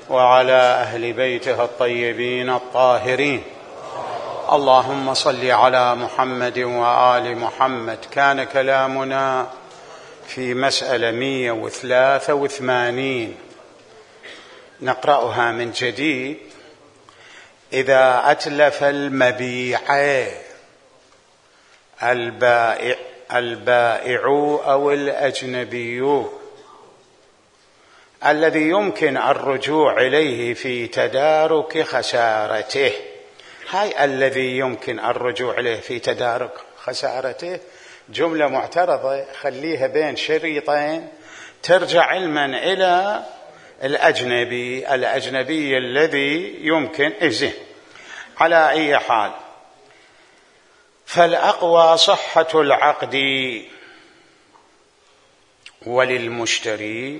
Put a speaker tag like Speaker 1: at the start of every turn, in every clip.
Speaker 1: وعلى أهل بيته الطيبين الطاهرين. اللهم صل على محمد وآل محمد. كان كلامنا في مسألة 183 نقرأها من جديد. إذا أتلف المبيع البائع أو الأجنبي الذي يمكن الرجوع إليه في تدارك خسارته. هاي الذي يمكن الرجوع إليه في تدارك خسارته جملة معترضة، خليها بين شريطين ترجع علما إلى الأجنبي الذي يمكن إزه. على أي حال، فالأقوى صحة العقد، وللمشتري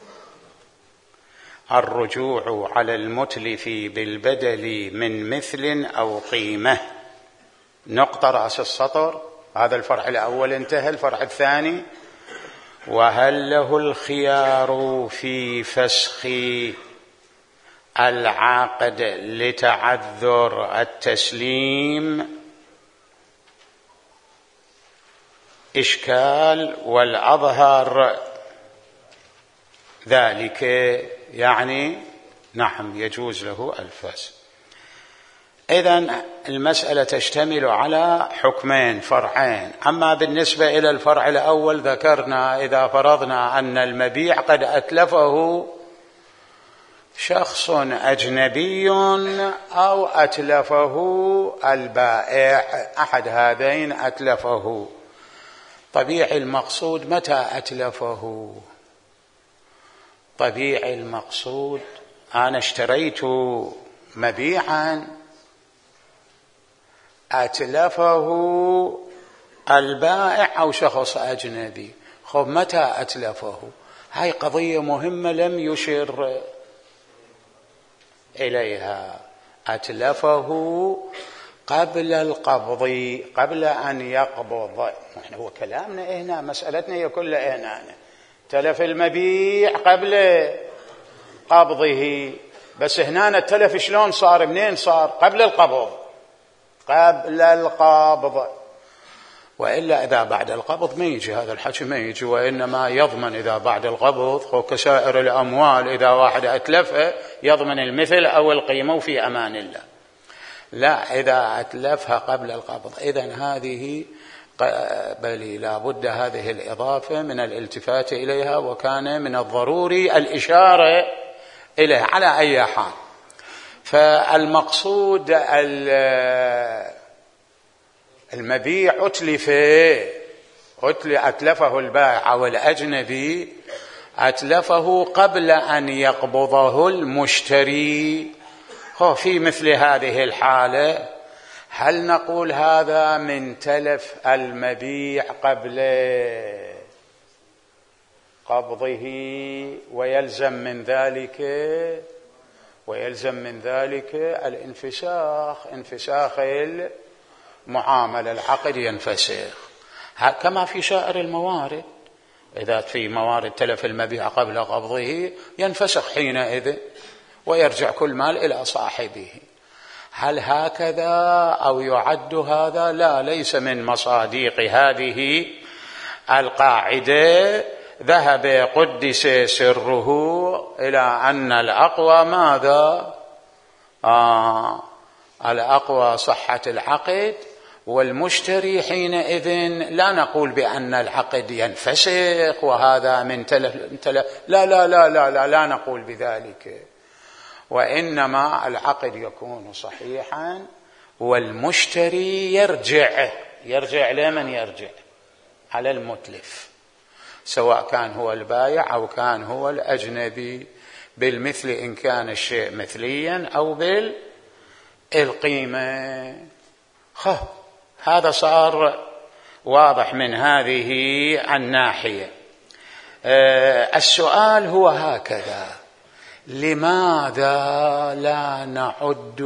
Speaker 1: الرجوع على المتلف بالبدل من مثل أو قيمة. نقطة رأس السطر. هذا الفرع الأول انتهى. الفرع الثاني: وهل له الخيار في فسخ العقد لتعذر التسليم؟ إشكال. والأظهر ذلك يعني نعم يجوز له الفسخ. إذن المسألة تشتمل على حكمين فرعين. أما بالنسبة إلى الفرع الأول ذكرنا إذا فرضنا أن المبيع قد أتلفه شخص أجنبي أو أتلفه البائع، أحد هذين أتلفه. طبيعي المقصود متى أتلفه؟ طبيعي المقصود أنا اشتريت مبيعا أتلفه البائع أو شخص أجنبي. خب متى أتلفه؟ هاي قضية مهمة لم يشر إليها. أتلفه قبل القبض، قبل أن يقبض. هو كلامنا هنا، مسألتنا هي كلها هنا. تلف المبيع قبل قبضه، بس هنا التلف شلون صار؟ منين صار؟ قبل القبض. قبل القبض. وإلا إذا بعد القبض ما يجي هذا الحكي، ما يجي. وإنما يضمن إذا بعد القبض كسائر الأموال، إذا واحد أتلفه يضمن المثل أو القيمة في أمان الله. لا، إذا أتلفها قبل القبض إذن هذه بل لا بد هذه الإضافة من الالتفات إليها، وكان من الضروري الإشارة إليها. على أي حال، فالمقصود المبيع أتلفه البائع والأجنبي أتلفه قبل أن يقبضه المشتري. في مثل هذه الحالة هل نقول هذا من تلف المبيع قبل قبضه ويلزم من ذلك انفساخ المعاملة، العقد ينفسخ كما في سائر الموارد. إذا في موارد تلف المبيع قبل قبضه ينفسخ حينئذ ويرجع كل مال إلى صاحبه. هل هكذا أو يعد هذا؟ لا، ليس من مصادق هذه القاعدة. ذهب قدس سره إلى أن الأقوى ماذا؟ الأقوى صحة العقد، والمشتري حينئذ لا نقول بأن العقد ينفسخ وهذا من تلف. لا نقول بذلك، وإنما العقد يكون صحيحا والمشتري يرجع لمن يرجع؟ على المتلف، سواء كان هو البائع أو كان هو الأجنبي، بالمثل إن كان الشيء مثليا أو بالقيمة. هذا صار واضح من هذه الناحية. السؤال هو هكذا: لماذا لا نعد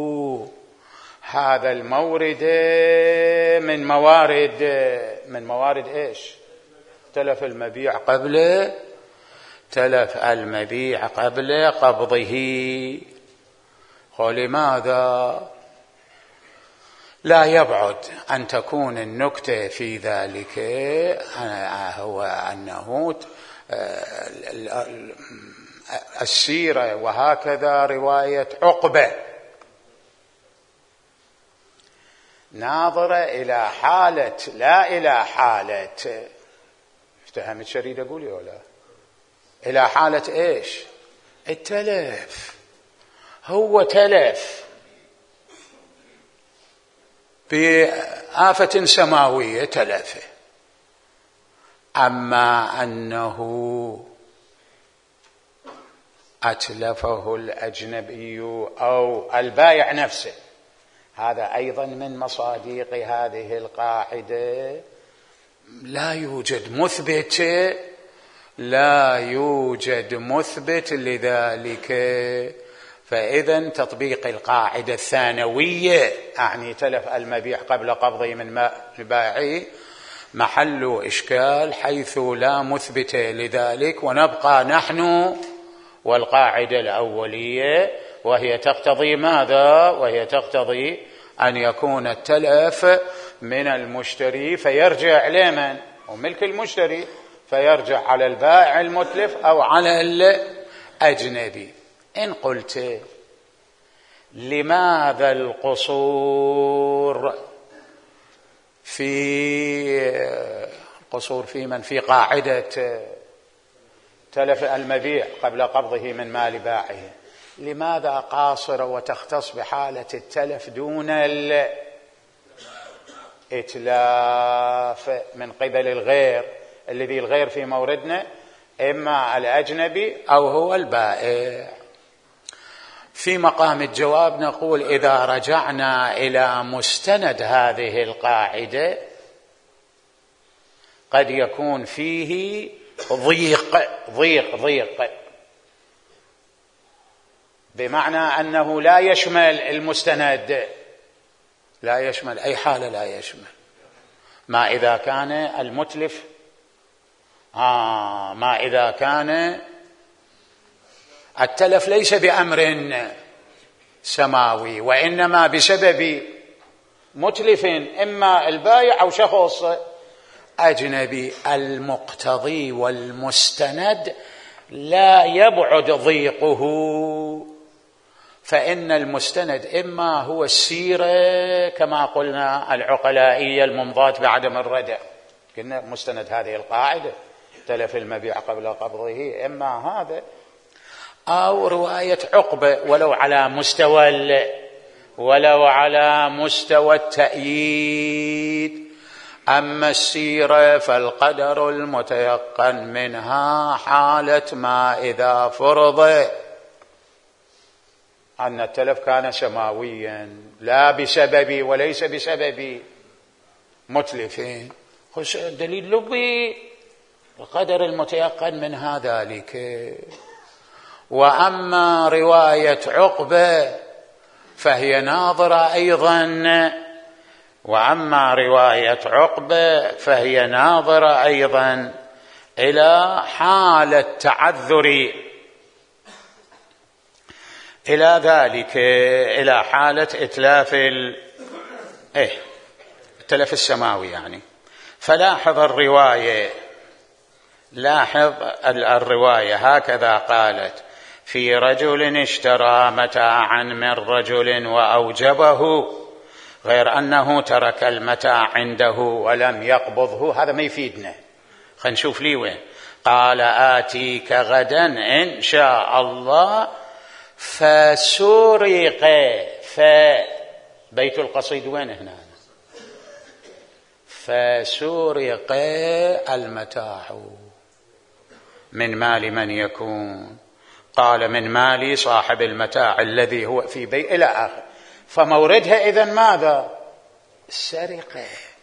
Speaker 1: هذا المورد من موارد إيش؟ تلف المبيع قبل تلف المبيع قبل قبضه. ولماذا؟ لا يبعد أن تكون النكتة في ذلك هو أنه السيرة وهكذا رواية عقبة ناظرة إلى حالة لا إلى حالة. افتهمت شريد أقول ولا؟ إلى حالة إيش؟ التلف. هو تلف بآفة سماوية تلفه، أما أنه أتلفه الأجنبي أو البائع نفسه، هذا أيضا من مصادق هذه القاعدة. لا يوجد مثبت لذلك. فإذا تطبيق القاعدة الثانوية أعني تلف المبيع قبل قبضه من البائع محل إشكال، حيث لا مثبت لذلك، ونبقى نحن والقاعدة الأولية، وهي تقتضي ماذا؟ وهي تقتضي أن يكون التلف من المشتري فيرجع لمن؟ وملك المشتري فيرجع على البائع المتلف أو على الأجنبي. إن قلت لماذا القصور في من في قاعدة تلف المبيع قبل قبضه من مال بائعه، لماذا قاصرة وتختص بحالة التلف دون الإتلاف من قبل الغير؟ الذي الغير في موردنا إما الأجنبي أو هو البائع. في مقام الجواب نقول إذا رجعنا إلى مستند هذه القاعدة قد يكون فيه ضيق بمعنى أنه لا يشمل المستند، لا يشمل أي حالة، لا يشمل ما إذا كان المتلف ما إذا كان التلف ليس بأمر سماوي وإنما بسبب متلف إما البائع أو شخص أجنبي. المقتضي والمستند لا يبعد ضيقه، فإن المستند إما هو السيرة كما قلنا العقلائية الممضاة بعدم الردع، قلنا مستند هذه القاعدة تلف المبيع قبل قبضه إما هذا أو رواية عقبة ولو على مستوى التأييد. أما السيرة فالقدر المتيقن منها حالة ما إذا فرض أن التلف كان سماويا لا بسبب وليس بسبب متلفين. دليل لبي القدر المتيقن منها ذلك. وأما رواية عقبة فهي ناظرة أيضا إلى حالة تعذر إلى ذلك، إلى حالة إتلاف التلف السماوي يعني. فلاحظ الرواية هكذا قالت: في رجل اشترى متاعا من رجل وأوجبه، غير أنه ترك المتاع عنده ولم يقبضه. هذا ما يفيدنا، خلينا نشوف لي وين. قال: آتيك غدا إن شاء الله. فسرق، بيت القصيد وين هنا؟ فسرق المتاع من مال من يكون؟ قال: من مال صاحب المتاع الذي هو في بيت، إلى آخر. فموردها إذن ماذا؟ السرقة.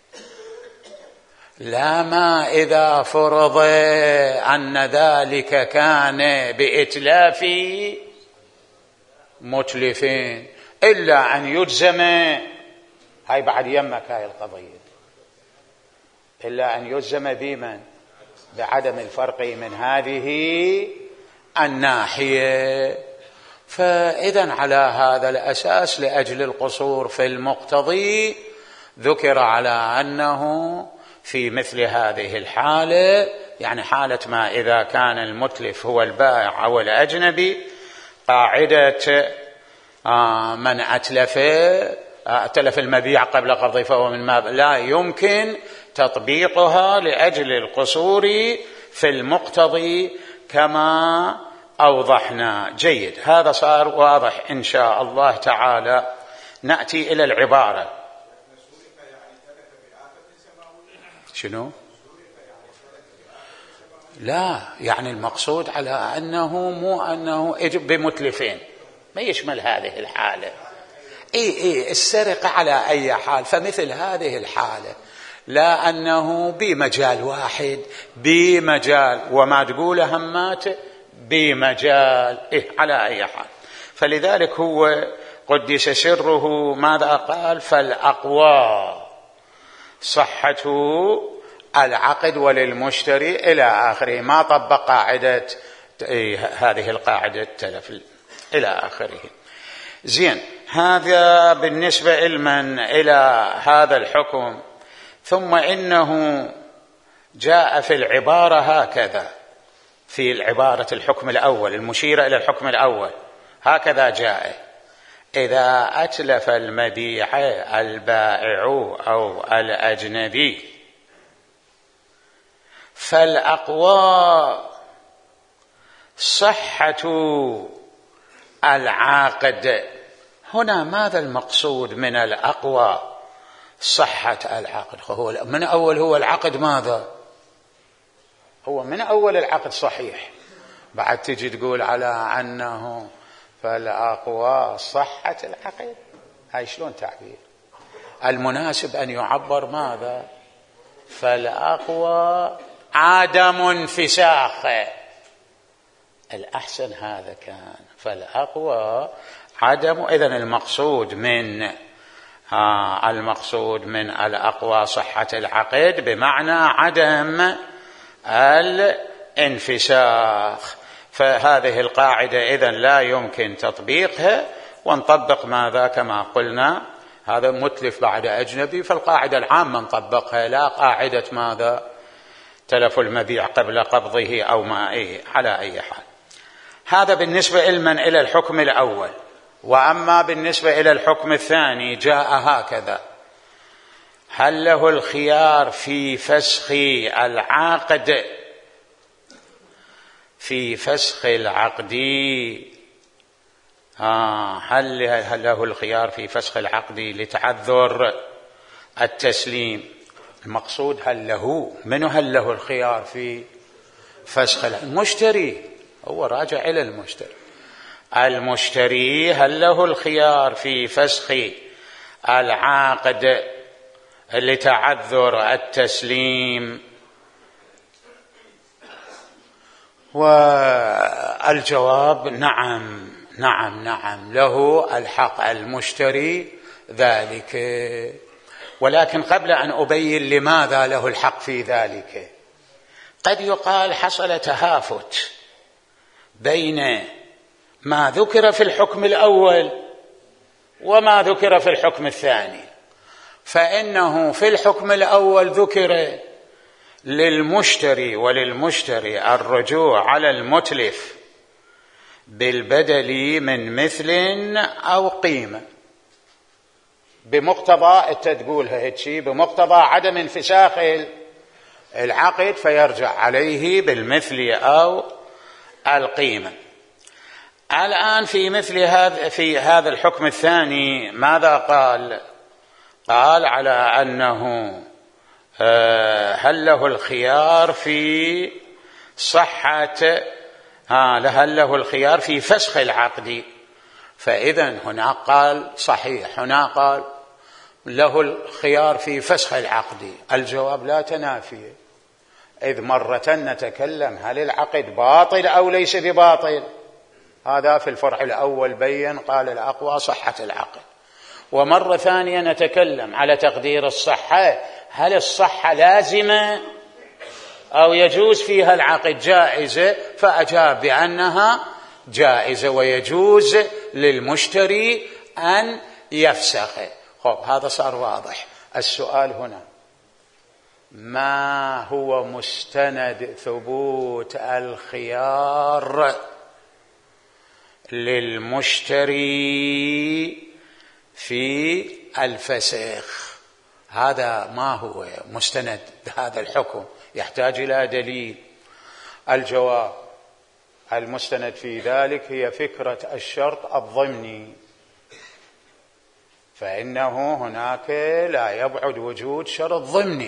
Speaker 1: لا ما إذا فرض أن ذلك كان بإتلاف متلفين، إلا أن يجزم، هاي بعد يمك هاي القضية، إلا أن يجزم بمن؟ بعدم الفرق من هذه الناحية. فإذا على هذا الأساس لأجل القصور في المقتضي ذكر على أنه في مثل هذه الحالة، يعني حالة ما إذا كان المتلف هو البائع أو الأجنبي، قاعدة من أتلف المبيع قبل قبضه فهو من ما لا يمكن تطبيقها لأجل القصور في المقتضي كما أوضحنا. جيد، هذا صار واضح إن شاء الله تعالى. نأتي إلى العبارة. شنو؟ لا، يعني المقصود على أنه مو أنه بمتلفين، ما يشمل هذه الحالة. السرقة على أي حال، فمثل هذه الحالة لا أنه بمجال واحد، بمجال وما تقوله همات بمجال على أي حال. فلذلك هو قدس سره ماذا قال؟ فالأقوى صحة العقد وللمشتري إلى آخره، ما طبق قاعدة هذه القاعدة التلف إلى آخره. زين، هذا بالنسبة إلى هذا الحكم. ثم إنه جاء في العبارة هكذا، في العبارة الحكم الأول المشيرة إلى الحكم الأول هكذا جاء: إذا أتلف المبيع البائع أو الأجنبي فالأقوى صحة العقد. هنا ماذا المقصود من الأقوى صحة العقد؟ هو من أول هو العقد ماذا؟ هو من أول العقد صحيح، بعد تجي تقول على أنه فالأقوى صحة العقد. هاي شلون تعبير؟ المناسب أن يعبر ماذا؟ فالأقوى عدم انفساخ. الأحسن هذا كان فالأقوى عدم. إذن المقصود من الأقوى صحة العقد بمعنى عدم الانفساخ. فهذه القاعدة إذن لا يمكن تطبيقها، ونطبق ماذا كما قلنا هذا متلف بعد أجنبي، فالقاعدة العامة نطبقها، لا قاعدة ماذا تلف المبيع قبل قبضه أو ما على أي حال. هذا بالنسبة إلى الحكم الأول. وأما بالنسبة إلى الحكم الثاني جاء هكذا: هل له الخيار في فسخ العقد هل له الخيار في فسخ العقد لتعذر التسليم؟ المقصود هل له الخيار في فسخ المشتري، هو راجع إلى المشتري هل له الخيار في فسخ العقد لتعذر التسليم؟ والجواب نعم له الحق المشتري ذلك. ولكن قبل أن أبين لماذا له الحق في ذلك، قد يقال حصل تهافت بين ما ذكر في الحكم الأول وما ذكر في الحكم الثاني. فإنه في الحكم الأول ذكر للمشتري الرجوع على المتلف بالبدل من مثل أو قيمة، بمقتضى تقولها هيك، بمقتضى عدم انفساخ العقد فيرجع عليه بالمثل أو القيمة. الآن في هذا الحكم الثاني ماذا قال على أنه هل له الخيار في هل له الخيار في فسخ العقد. فإذا هنا قال صحيح، هنا قال له الخيار في فسخ العقد. الجواب لا تنافي، إذ مرة نتكلم هل العقد باطل أو ليس بباطل، هذا في الفرع الأول بين قال الأقوى صحة العقد. ومرة ثانية نتكلم على تقدير الصحة، هل الصحة لازمة أو يجوز فيها العقد جائزة، فأجاب بأنها جائزة ويجوز للمشتري أن يفسخ. خب هذا صار واضح. السؤال هنا: ما هو مستند ثبوت الخيار للمشتري في الفسخ؟ هذا ما هو مستند هذا الحكم؟ يحتاج إلى دليل. الجواب: المستند في ذلك هي فكرة الشرط الضمني، فإنه هناك لا يبعد وجود شرط ضمني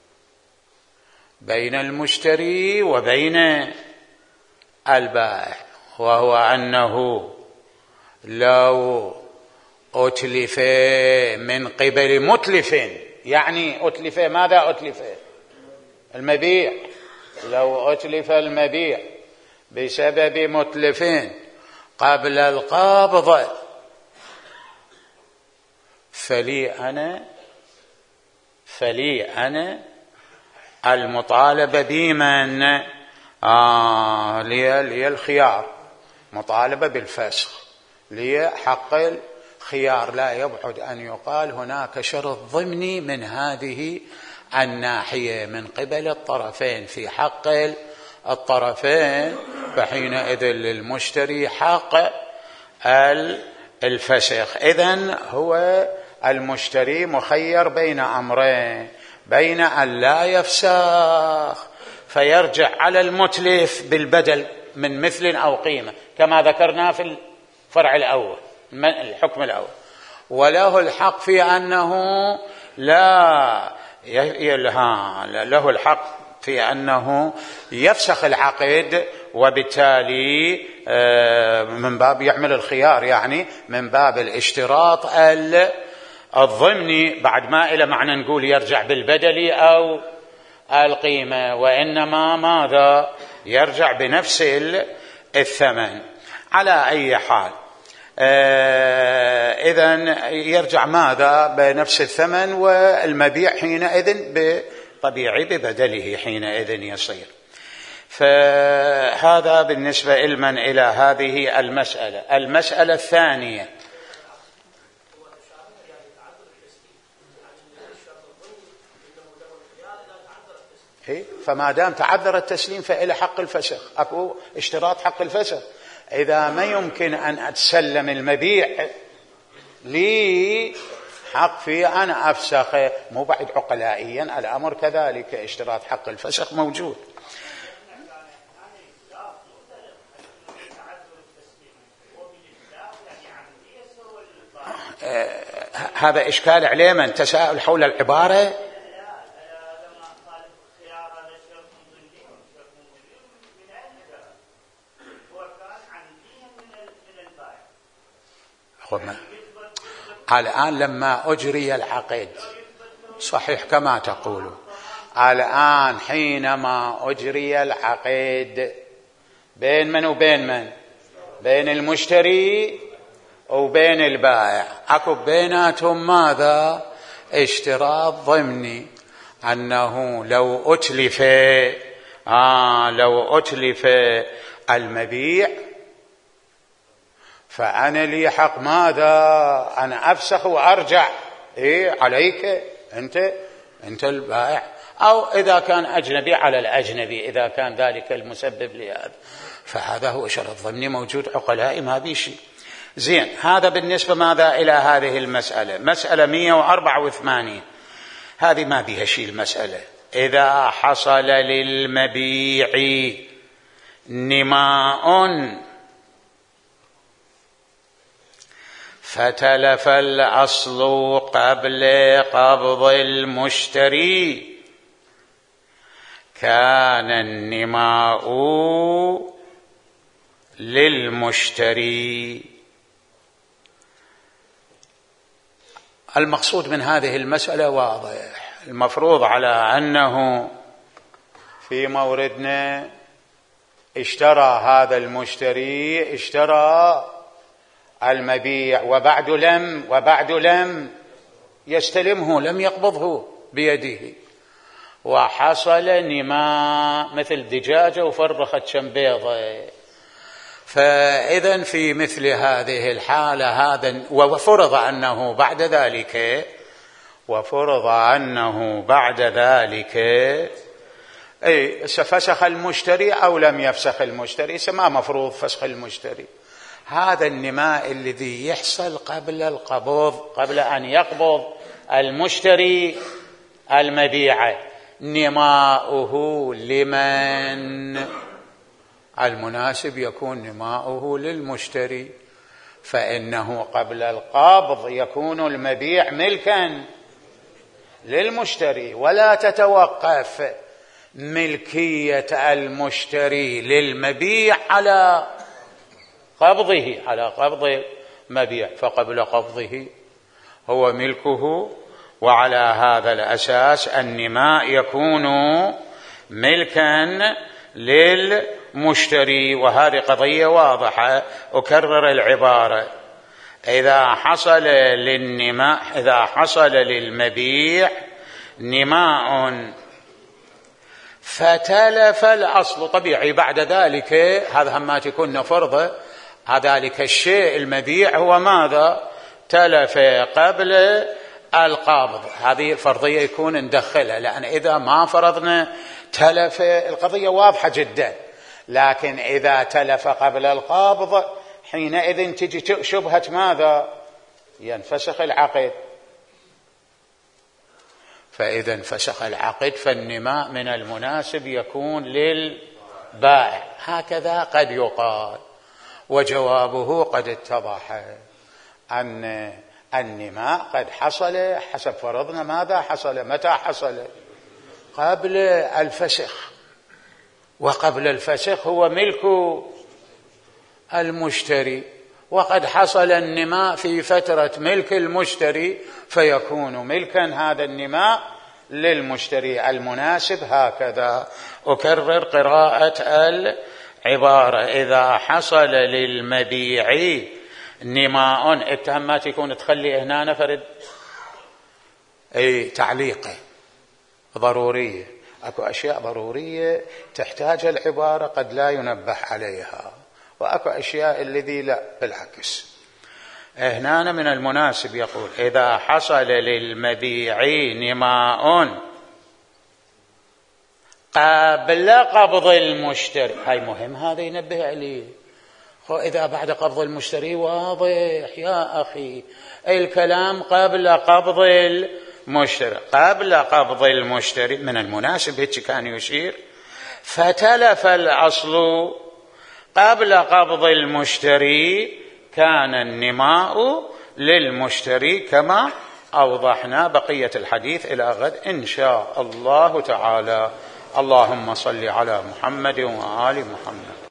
Speaker 1: بين المشتري وبين البائع، وهو أنه لو أتلف من قبل متلف، يعني أتلف ماذا؟ أتلف المبيع. لو أتلف المبيع بسبب متلف قبل القبض، فلي أنا المطالبة بمن؟ لي الخيار، مطالبة بالفسخ، لي حق الخيار. لا يبعد أن يقال هناك شرط ضمني من هذه الناحية من قبل الطرفين في حق الطرفين، فحينئذ للمشتري حق الفسخ. إذن هو المشتري مخير بين أمرين: بين أن لا يفسخ فيرجع على المتلف بالبدل من مثل أو قيمة كما ذكرنا في الفرع الأول، الحكم الأول، وله الحق في أنه له الحق في أنه يفسخ العقد، وبالتالي من باب يعمل الخيار، يعني من باب الاشتراط الضمني، بعد ما إلى معنى نقول يرجع بالبدل أو القيمة، وإنما ماذا؟ يرجع بنفس الثمن. على أي حال إذن يرجع ماذا؟ بنفس الثمن، والمبيع حينئذ طبيعي ببدله حينئذ يصير. فهذا بالنسبة علما إلى هذه المسألة. المسألة الثانية: فما دام تعذر التسليم فإلى حق الفسخ، أكو اشتراط حق الفسخ. إذا ما يمكن أن أتسلم المبيع لي حق في أنا أفسخ، مو بعد عقلائيا الأمر كذلك، اشتراط حق الفسخ موجود. هذا إشكال عليه من تساؤل حول العبارة. الآن لما أجري العقد صحيح كما تقول، الآن حينما أجري العقد بين من وبين من؟ بين المشتري وبين البائع، أكو بيناتهم ماذا؟ اشتراط ضمني، أنه لو أتلف المبيع فأنا لي حق ماذا؟ أنا أفسخ وأرجع عليك أنت البائع، أو إذا كان أجنبي على الأجنبي، إذا كان ذلك المسبب لهذا، فهذا هو شرط ضمني موجود عقلاء ما بيشي. زين، هذا بالنسبة ماذا إلى هذه المسألة. مسألة 184 هذه ما بيها شيء المسألة: إذا حصل للمبيع نماء فتلف الأصل قبل قبض المشتري، كان النماء للمشتري. المقصود من هذه المسألة واضح. المفروض على أنه في موردنا اشترى هذا المشتري، اشترى المبيع وبعد لم يستلمه، لم يقبضه بيده، وحصل نماء مثل دجاجة وفرخت شم بيضة. فإذا في مثل هذه الحالة وفرض أنه بعد ذلك فسخ المشتري أو لم يفسخ المشتري، ما مفروض فسخ المشتري. هذا النماء الذي يحصل قبل القبض، قبل أن يقبض المشتري المبيع، نماؤه لمن؟ المناسب يكون نماؤه للمشتري، فإنه قبل القبض يكون المبيع ملكا للمشتري، ولا تتوقف ملكية المشتري للمبيع على قبض مبيع، فقبل قبضه هو ملكه. وعلى هذا الأساس النماء يكون ملكا للمشتري. وهذه قضية واضحة. أكرر العبارة: إذا حصل للمبيع نماء فتلف الأصل، طبيعي بعد ذلك هذا همات يكون فرضه، ذلك الشيء المبيع هو ماذا؟ تلف قبل القابض. هذه الفرضية يكون ندخلها، لأن إذا ما فرضنا تلف القضية واضحة جدا، لكن إذا تلف قبل القابض حينئذ تجي شبهة ماذا؟ ينفسخ العقد. فإذا انفسخ العقد فالنماء من المناسب يكون للبائع. هكذا قد يقال، وجوابه قد اتضح أن النماء قد حصل حسب فرضنا ماذا حصل؟ متى حصل؟ قبل الفسخ، وقبل الفسخ هو ملك المشتري، وقد حصل النماء في فترة ملك المشتري فيكون ملكا هذا النماء للمشتري المناسب. هكذا أكرر قراءة العبارة: إذا حصل للمبيع نماء. التهمات يكون تخلي هنا نفرد تعليقه ضرورية. أكو أشياء ضرورية تحتاج العبارة قد لا ينبه عليها، وأكو أشياء الذي لا، بالعكس. هنا من المناسب يقول: إذا حصل للمبيع نماء قبل قبض المشتري. هاي مهم، هذا ينبه عليه. إذا بعد قبض المشتري واضح يا أخي، الكلام قبل قبض المشتري. قبل قبض المشتري من المناسب هيك كان يشير: فتلف الأصل قبل قبض المشتري كان النماء للمشتري، كما أوضحنا. بقية الحديث إلى غد إن شاء الله تعالى. اللهم صل على محمد وآل محمد.